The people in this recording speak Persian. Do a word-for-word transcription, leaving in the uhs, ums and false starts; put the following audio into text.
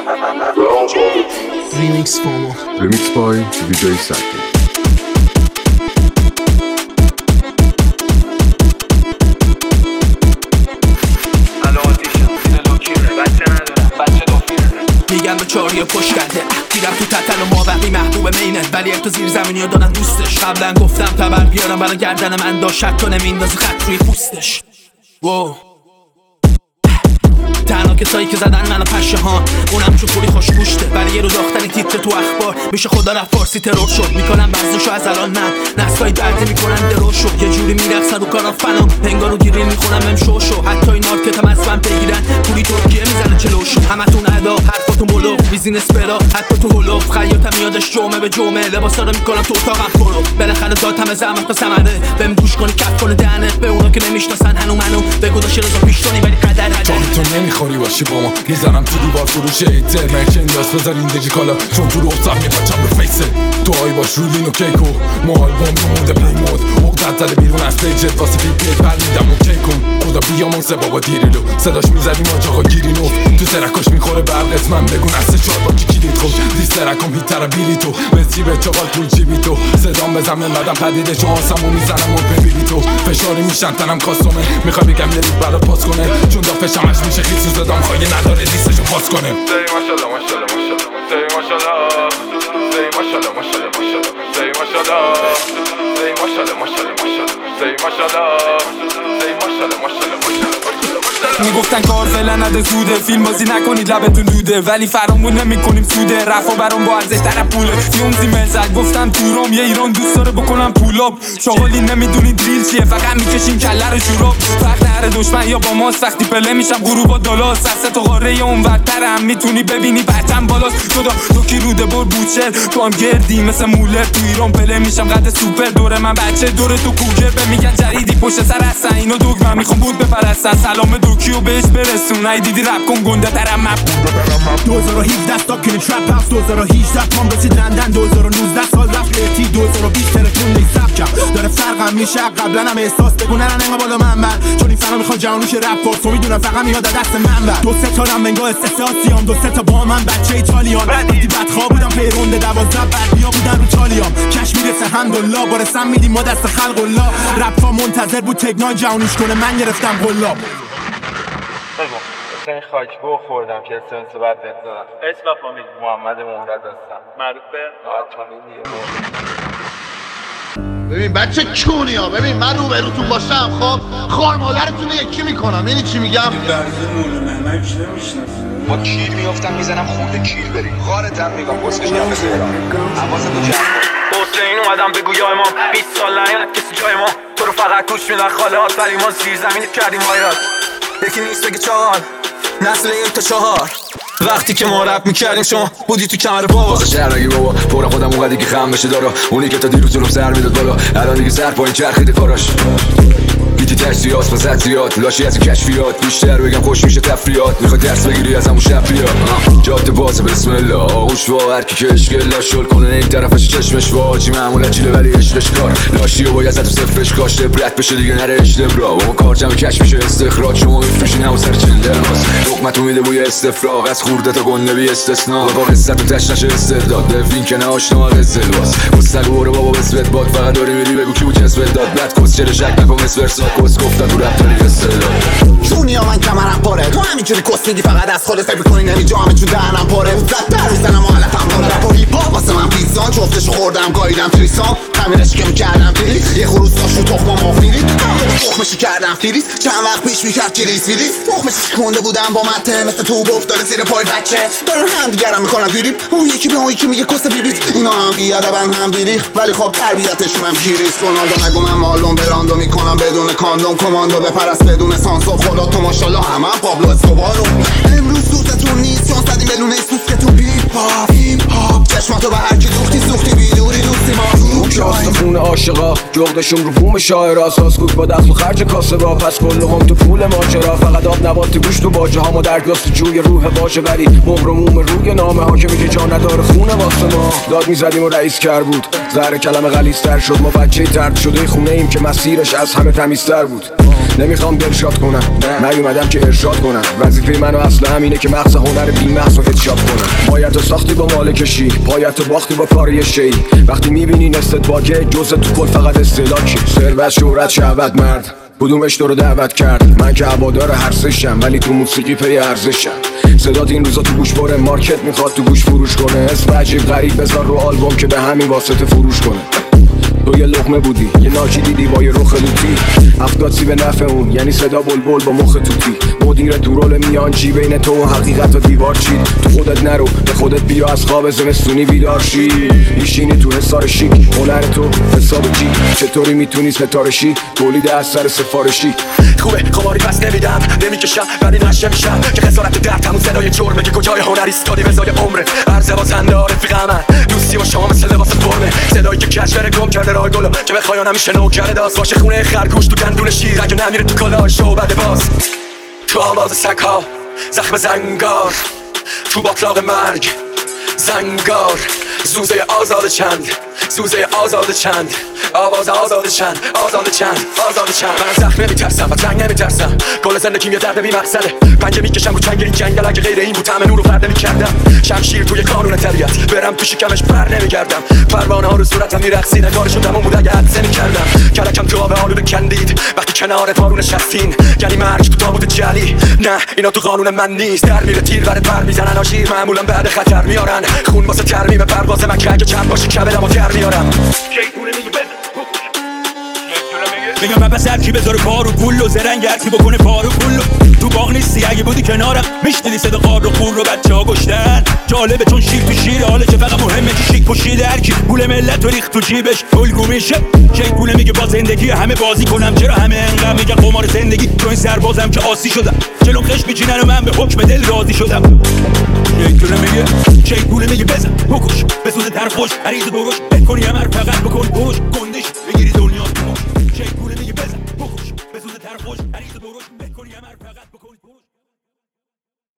Remix format. Remix by دی جی Saki. میگن به چاری پشت کرده دیرم تو تتن و ما بقی محبوب مینه ولی تو زیر زمینی ها دارن دوستش قبلا گفتم تبر بیارم برای گردن من داشت شک کنه میندازی خط روی پوستش واو تنها کسایی که زدن منو پشه ها اونم چون پولی خوش گوشته ولی یه روز آختنی تیتر تو اخبار میشه خدا رفت فارسی ترور شد میکنم بزنشو از الان نه نسلای دردی میکنن درور شد یه جوری میرقصن رو کارا فنا پنگا رو گیرین میخونم ام شو شو حتی این مارکت هم از من بگیرن پولی ترکیه میزنه چلوشو همتون ادا حرفاتون بلو بیزینس بلا حتی تو هلو خیاطم یادش جمعه به جمعه لباسا رو میکنم تو اتاقم پرو بالاخره دادم زحمت تا ثمره بهم گوش کنی کف کنه دهنت به اونا که نمیشناسن هنو منو بگو داش رضا پیشتونی ولی قدر تو تو نمیخوری باشی با ما میزنم تو دیوار فروش ایتر مرچن داست بذار این دجی کالا چون تو رو افتم میپاچم به فیسه تو آی باش رو لین و کیکو ما آلبوم رو مونده پلی مود اقدر زده بیرون از پیجت واسه پی پیت بر میدم و کیکون خدا بیامون سه بابا دیریلو صداش میزدیم آج آقا گیرینو تو سرکاش میخوره برق اسمم بگو نسته چار با کی کلید خود دیسترکم هیتر بیلی تو بسی به چاقال پول چی بی تو صدام بزم نمدم پدیده چون آسمو میزنم و ببینی تو فشاری میشن تنم کاستومه میخوای بگم یه رید برات پاس کنه چون دافشمش میشه خیلی سوزدام خواهی نداره دیستشو پاس کنه Say mashallah, mashallah, mashallah. Say mashallah. Say mashallah, mashallah, mashallah. Say mashallah. Say mashallah, mashallah, mashallah. Say mashallah. Say mashallah, mashallah, mashallah. میگفتن کار فعلا نده زوده فیلم بازی نکنید لبتون دوده ولی فرامون نمیکنیم سوده رفا برام با ارزش تر پوله فیومزی ملزک گفتم تورم یه ایران دوست داره بکنم پولاب شغالی نمیدونید دریل چیه فقط میکشیم کله رو شوراب فرق نره دشمن یا با ماست وقتی پله میشم غروبا دالاس دست تو قاره اون ورترم میتونی ببینی پرچم بالاست خدا تو کی روده بر بوچر تو هم گردی مثل مولر تو ایران پله میشم قد سوپر دور من بچه دور تو کوگر به میگن جریدی پشت سر هستن اینو دوگ من میخوام بود بپرستن سلام دوکیو بهش برسون ای دیدی رپ کن گنده ترم مپ دو هزار و هفده استاک این ترپ هاوس دو هزار و هجده مام رسید لندن دو هزار و نوزده سال رفت لیتی دو هزار و بیست تلفون نیست کرد داره فرقم میشه قبلا هم احساس بگو نه نه بالا من بر چون این فنا میخواد جهانوش رپ فورس تو میدونم فقط میاد دست من بر دو سه تا رم بنگاه استساسیام دو سه تا با من بچه ایتالیان وقتی بدخواه بودم پیرونده دوازده بعدیا بودن رو چالیام کش میرسه الحمدلله بارسم میدیم ما دست خلق الله رپ منتظر بود تکنای جهانوش کنه من گرفتم قلاب بگو این خاک بو خوردم که سنس بعد بزنم اسم و فامیل محمد مهرد هستم معروف به آتانیلیه ببین بچه کونی ها ببین من رو بروتون باشم خب خوار مادرتون یکی میکنم یعنی چی میگم با کیل میافتم میزنم خورده کیل بری غارتم میگم بسکش گم بزیرم حواست تو جمع حسین اومدم بگو یا امام بیست سال نیاد کسی جای ما تو رو فقط گوش میدن خالهات ولی ما زیر زمینت کردیم وایرات یکی نیست بگه چهار نسل این تا چهار وقتی که ما رپ میکردیم شما بودی تو کمر بابا واسه شهر نگی بابا پورا خودم اونقدی که خم بشه دارا اونی که تا دیروز جلوم سر میداد بالا الان دیگه سر پایین چرخیده کاراش گیتی تجزیات و زدزیات لاشی از کشفیات بیشتر بگم خوش میشه تفریات میخوای درس بگیری از همون شب بیا جاده بازه بسم الله آغوش وا هرکی که اشکل لاشل کنه این طرفش چشمش واجی معمولا چیله ولی عشقش کار لاشی و باید زد و صفرش کاشته برد بشه دیگه نره اشتبرا و اون کار جمع کش میشه استخراج شما میفروشین همون سر چنده حکمتو میده بوی استفراغ از خورده تا گنده بی استثناء با قصت و تشنش استعداد دفین که نه آشنا قزل باز گستل بوره بابا بسوت باد فقط داری میری بگو کی بود جسوت داد بعد کس چره شک نکن اسورسا کس گفتن تو رپ داری استعداد چونی ها من کمرم پاره تو همینجوری کس میگی فقط از خودت فکر میکنی نمیجا همه چون دهنم پاره زد در میزنم و حالتم پاره رپ و هیپ ها واسه من پیزان جفتشو خوردم گاییدم تریسان تمیرش که میکردم فریز یه خروس داشت رو تخم ما فریز تخمشی کردم فریز چند وقت پیش میکرد کریس فریز تخمشی کنده بودم با مته مثل تو گفت داره زیر پای بچه دارن هم دیگرم میکنن دیریب اون یکی به اون یکی میگه کس بیبیز اینا هم بیادبن هم دیریخ ولی خب تربیتشون هم کیریز رونالدو نگو من مالون براندو میکنم بدون کاندوم کماندو بپرست بدون سانسو خدا تو ماشاءالله همه هم پابلو اسکوبارو امروز سوزتون نیست چون زدیم بدون سوس که تو بی هیپ هاپ هیپ هاپ چشماتو به هر کی دوختی سوختی بیدوری دوستی ما روک راست خون عاشقا جغدشون رو بوم شاعر اساس کوک با دخل و خرج کاسه با پس کل هم تو پول ماجرا فقط آب نبات تو گوشت و باجه ها ما در گلاس تو جوی روح باشه ولی مهر و موم روی نامه ها که میگه جا نداره خون واسه ما داد میزدیم و رئیس کر بود زهر کلمه غلیظتر شد ما بچه ترد شده خونه ایم که مسیرش از همه تمیزتر بود نمیخوام دلشاد کنم نیومدم که ارشاد کنم وظیفه منو اصلا همینه که مغز هنر بی مغز و هدشات کنم پایتو ساختی با مال کشی پایتو باختی با کار یه شی وقتی میبینی نستت باگه جزء تو کل فقط استعلاکی ثروت شهرت شهوت مرد کدومش تو رو دعوت کرد من که هوادار هر سشم ولی تو موسیقی پی ارزشم صدات این روزا تو گوش بره مارکت میخواد تو گوش فروش کنه اسم عجیب غریب بذار رو آلبوم که به همین واسطه فروش کنه تو یه لقمه بودی یه ناچی دیدی با یه رخ لوتی هفتاد سی به نفع اون یعنی صدا بلبل با مخ توتی مدیر تو رول میانجی بین تو و حقیقت و دیوار چید تو خودت نرو به خودت بیا از خواب زمستونی بیدار شی میشینی تو حصار شیک هنر تو حساب جی چطوری میتونی ستارشی تولید اثر سفارشی خوبه خماری پس نمیدم نمیکشم ولی نشه میشم که خسارت درد همون صدای جرمه که کجای هنر ایستادی بزای عمره عرض بازنده رفیق من دوستی با شما مثل لباس فرمه صدایی که کشور گم کرده راه گلو که بخوای نمیشه نو کرده داست باشه خونه خرگوش تو گندون شیر اگه نمیره تو کلاش و بعد باز تو آواز سگ‌ها زخم زنگار تو باطلاق مرگ زنگار زوزه آزاد چند زوزه آزاد چند آواز آزاد چند آزاد چند آزاد چند من زخم نمیترسم و جنگ نمیترسم کل زندگیم یه درد بی مقصده پنجه میکشم رو چنگ این جنگل اگه غیر این بود همه نور رو فرد نمیکردم شمشیر توی قانون طبیعت برم تو شکمش بر نمیگردم پروانه ها رو صورتم میرقصید کارشون تموم بود اگه حدسه میکردم کلکم تو آب آلوده کندید وقتی کنار تارون نشستین یعنی مرگ تو تابوت جلی نه اینا تو قانون من نیست در میره تیر برات پر میزنن آشیر معمولا بعد خطر میارن خون واسه ترمیم پرواز من که اگه چند باشه کبدمو در میارم میگم من بس هرکی بذاره پارو پول و زرنگ هرکی بکنه پارو پول تو باغ نیستی اگه بودی کنارم میشنیدی صدا قار و خور رو بچه ها گشتن جالبه چون شیر تو شیر حاله که فقط مهمه که شیک پوشیده هرکی پول ملت و ریخت تو جیبش الگو میشه شیک پوله میگه با زندگی همه بازی کنم چرا همه انقدر میگه قمار زندگی تو این سربازم که آسی شدم جلوم خش میچینن و من به حکم دل راضی شدم شیک پوله میگه شیک پوله میگه بزن بکش بسوزه تر خوش عریض درش بکنی همه فقط بکن پوش گندش